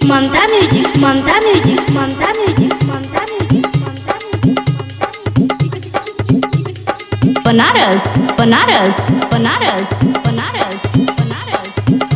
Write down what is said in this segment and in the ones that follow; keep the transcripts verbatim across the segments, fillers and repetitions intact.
ममता music Mamta music Mamta music Mamta music Banaras Banaras Banaras Banaras Banaras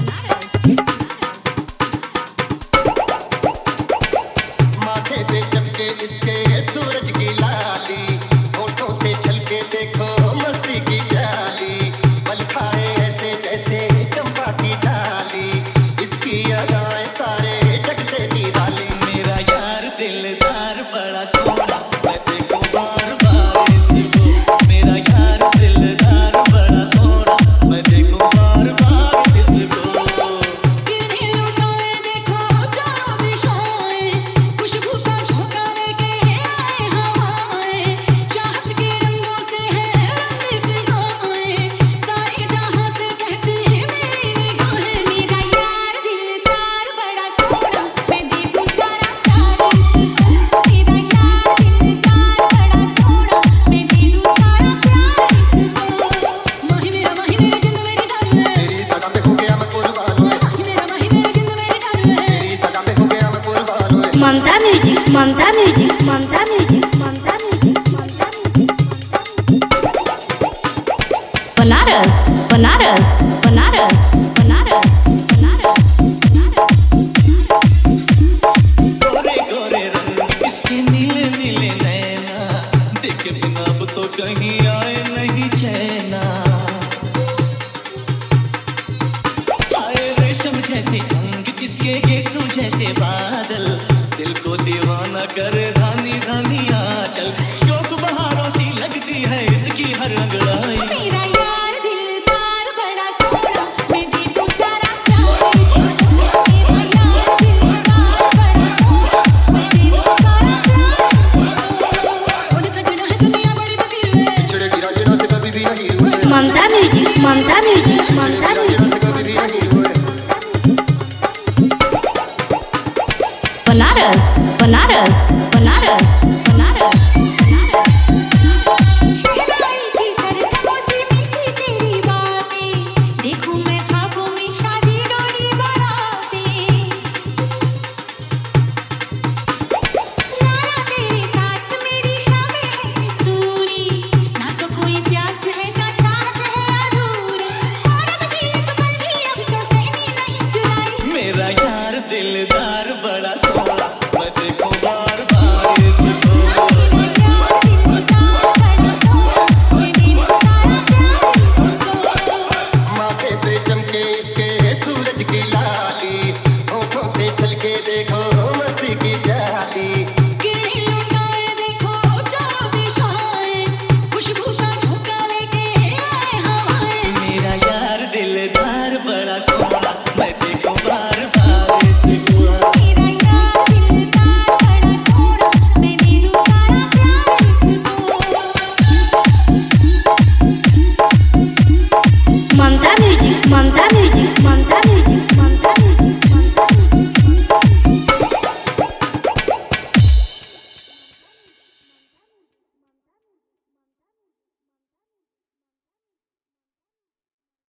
माथे पे चमके इसके सूरज की लाली, होठों से छलके देखो मस्ती की प्याली, पल खाए ऐसे जैसे चंपा की डाली, इसकी अदाएं सारे जग से निराली। मेरा यार दिलदार बड़ा सोना, मैं देखो बार बार इसको। मेरा यार दिलदार बड़ा सोना, मैं देखो बार बार इसको। किन्हीं लुटाए देखो चारों दिशाएं, खुशबू का झोंका लेके आए हवाएं, चाहत के रंगों से है रंगी फिजाएं, सारे जहां से कहती मेरी निगाहें। मेरा यार दिलदार बड़ा सोना, मैं दे दूं सारा प्यार इसको। मेरा यार दिलदार बड़ा सोना, मैं दे दूं सारा प्यार इसको। माही मेरा माही मेरा जिंद मेरी जान है, तेरी सगा पे हो गया मैं कुर्बान हुए, माही मेरा माही मेरा जिंद मेरी जान है। तेरी सगा पे हो गया मैं कुर्बान हुए। Mamta music Mamta music Mamta music Mamta music Mamta music Banaras Banaras Banaras Banaras Banaras गोरे गोरे रंग इसके नीले नीले नैना, देखे बिना अब तो कहीं आए नहीं चैना। आए रेशम जैसे अंग इसके केसों जैसे बादल, दिल को दीवाना करे रानी रानी आंचल, शोक बहारों सी लगती है इसकी हर अंगड़ाई। मेरा यार दिलदार बड़ा सोना, मैं दे दूं सारा प्यार इसको। मेरा यार दिलदार बड़ा सोना, मैं दे दूं सारा प्यार इसको। और सजना है दुनिया बड़ी फकीर है, छिड़ेगी राजना से कभी भी नहीं हुए। Mamta music Mamta music